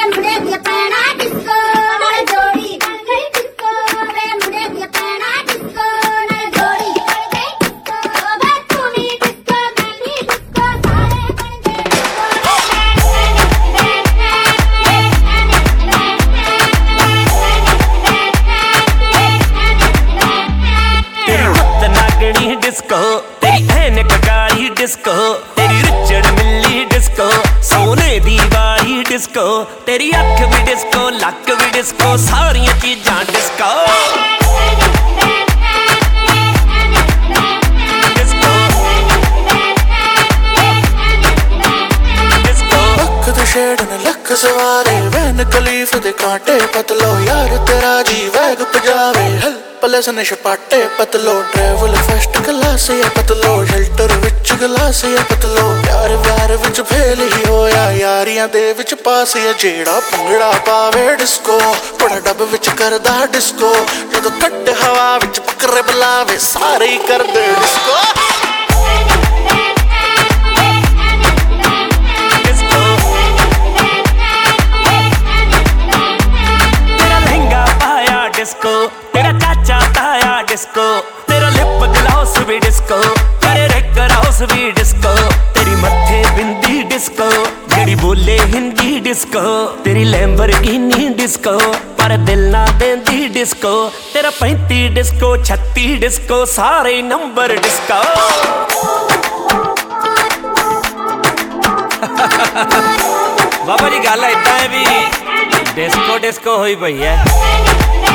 Disco तेरी ऐनक काली disco तेरी रिचड़ मिली डिस्को सोने दी वाली डिस्को तेरी अख भी डिस्को लक भी डिस्को सारियां चीजां डिस्को शेड ने लख सवारे वैन खलीफ दे कांटे पतलो यार तेरा जी वैग पजावे हल पलस ने छपाटे पतलो ट्रैवल फर्स्ट क्लास या पतलो शेल्टर विच गिलास या पतलो यार व्यार विच फेल ही होया यारियां दे विच पास या जेड़ा भंगड़ा पावे डिस्को बड़ा डब विच करदा डिस्को जदों कट हवा विच पकड़े बुलावे सारे ही करदे डिस्को डिस्को तेरा चाचा ताया डिस्को तेरा लिप ग्लॉस भी डिस्को तेरे रेकर हाउस भी डिस्को तेरी मत्थे बिंदी डिस्को जेड़ी बोले हिंदी डिस्को तेरी लैम्बोर्गिनी डिस्को पर दिल ना देंदी डिस्को तेरा 35 डिस्को 36 डिस्को सारे नंबर डिस्को बाबा जी गल इदां है भी डिस्को डिस्को होई पई है।